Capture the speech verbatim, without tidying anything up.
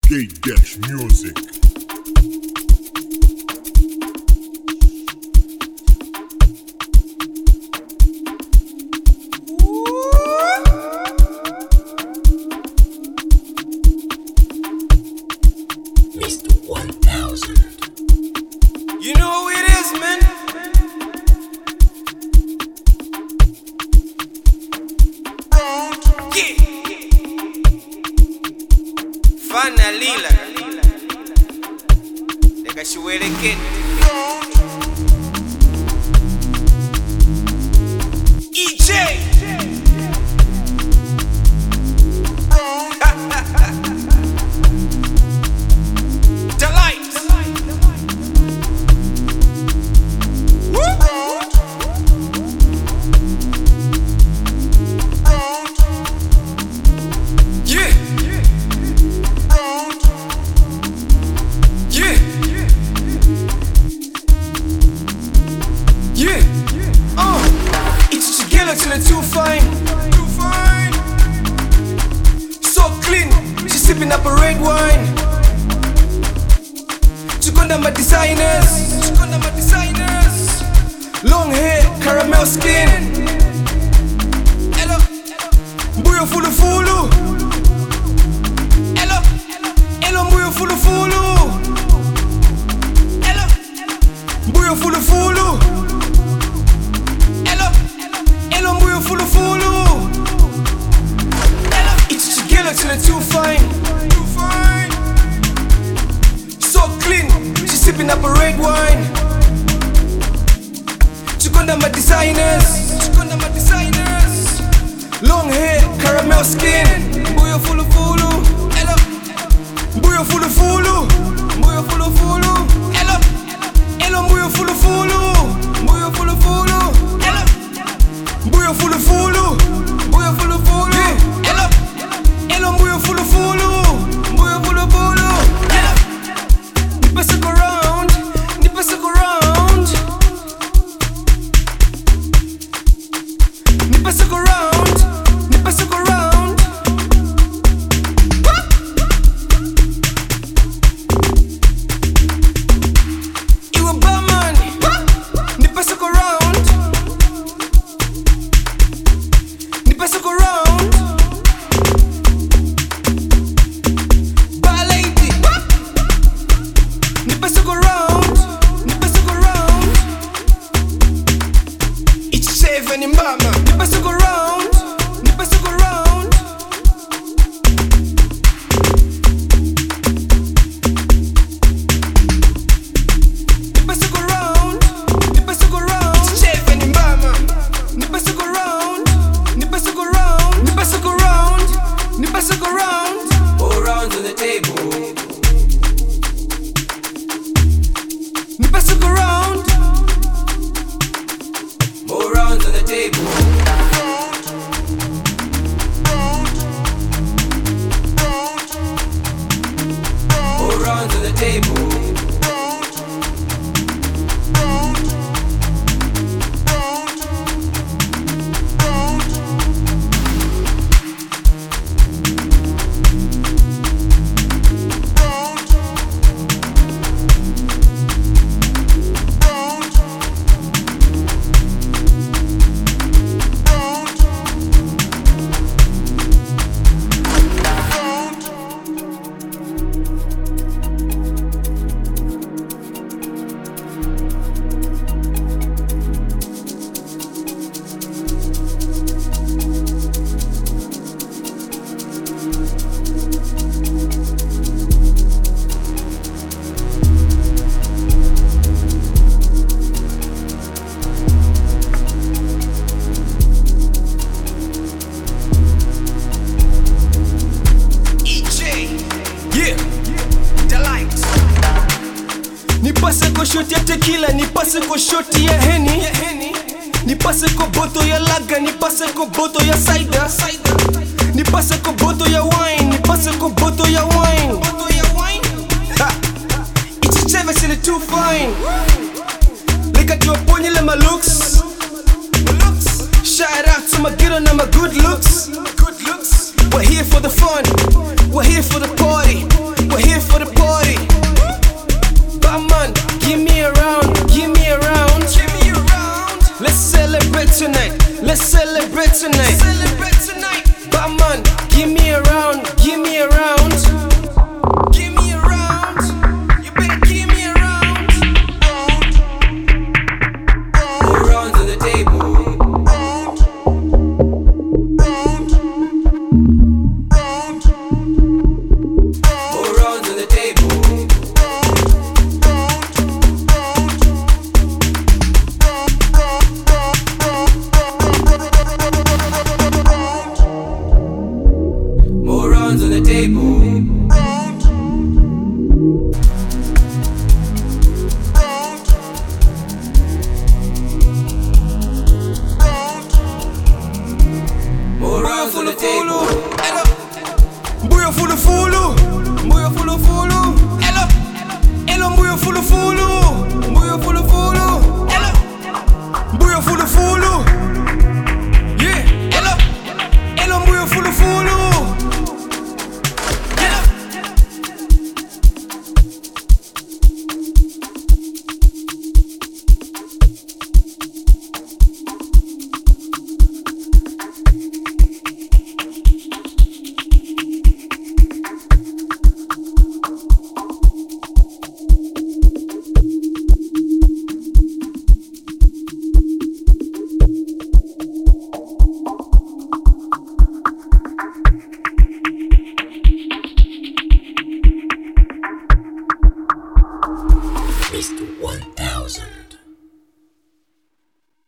K-Music. Mister one thousand. You know who it is, man. Yeah. Fana Lila. Nigga, she wear the kid. E J. Yeah, uh, it's together till it's too fine, too fine, so clean. She's sipping up a red wine. Chikonda my designers, Chikonda my designers. Long hair, caramel skin. Hello, mbuyo fulu fulu. Hello, hello mbuyo fulu fulu. Hello, mbuyo fulu fulu. Fulu fulu. It's together till it's too fine, too fine, so clean. She's sipping up a red wine. Chikonda my designers, Chikonda my designers. Long hair, caramel skin. Mbuyo fulu fulu. Hello, mbuyo fulu fulu. Mbuyo fulu fulu. Hello, hello mbuyo fulu fulu. Mbuyo fulu fulu. Hello. Mbuyo fulu fulu, mbuyo fulu fulu. Hello, hello mbuyo fulu fulu, mbuyo fulu fulu. Hello, nipa stick around, nipa stick around, nipa stick around, nipa stick around. You a bad man, nipa stick around. Stick around, bad lady. Nipa stick around, nipa stick around. It's seven in mama. Nipa stick around, nipa stick around. Nipa stick around, nipa stick around. It's seven in mama. Nipa stick around. Nipa stick around, nipa stick around, nipa stick around. More rounds on the table. Nipa stick around. More rounds on the table. More rounds on the table. Nipase ko shoti ya tequila, nipase ko shoti ya Henny, nipase ko boto ya laga, nipase ko boto ya cider, nipase ko boto ya wine, nipase ko boto ya wine. Ha, it's a cheve till it's too fine. Look at your pony, let my looks. Shout out to my girl and my good looks. We're here for the fun, we're here for the party.